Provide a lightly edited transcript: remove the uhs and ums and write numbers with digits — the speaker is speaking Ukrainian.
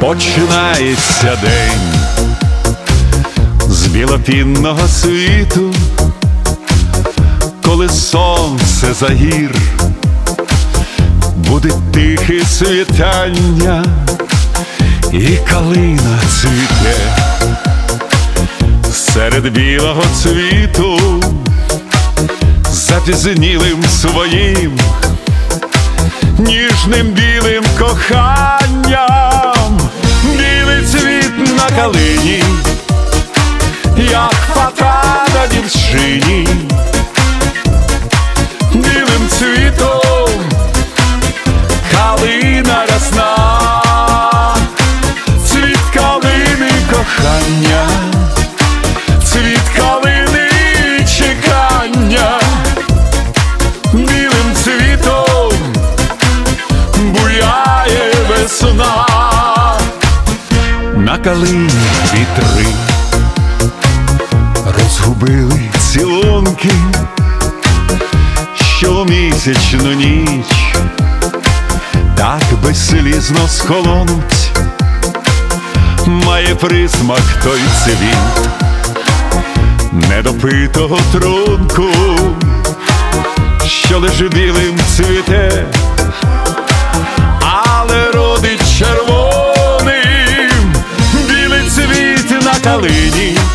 Починається день з білопінного світу, коли сонце за гір, буде тихе світання, і калина цвіте серед білого цвіту, запізнілим своїм ніжним білим коханням. Білий цвіт на калині, як фата на дівчині, білим цвітом калина рясна, цвіт калини кохання, цвіт калини чекання, білим цвітом буяє весна. На калині вітри розгубили цілунки, що у місячну ніч так безслізно схолонуть. Має присмак той цвіт недопитого трунку, що лише білим цвіте, але родить червоним. Білий цвіт на калині,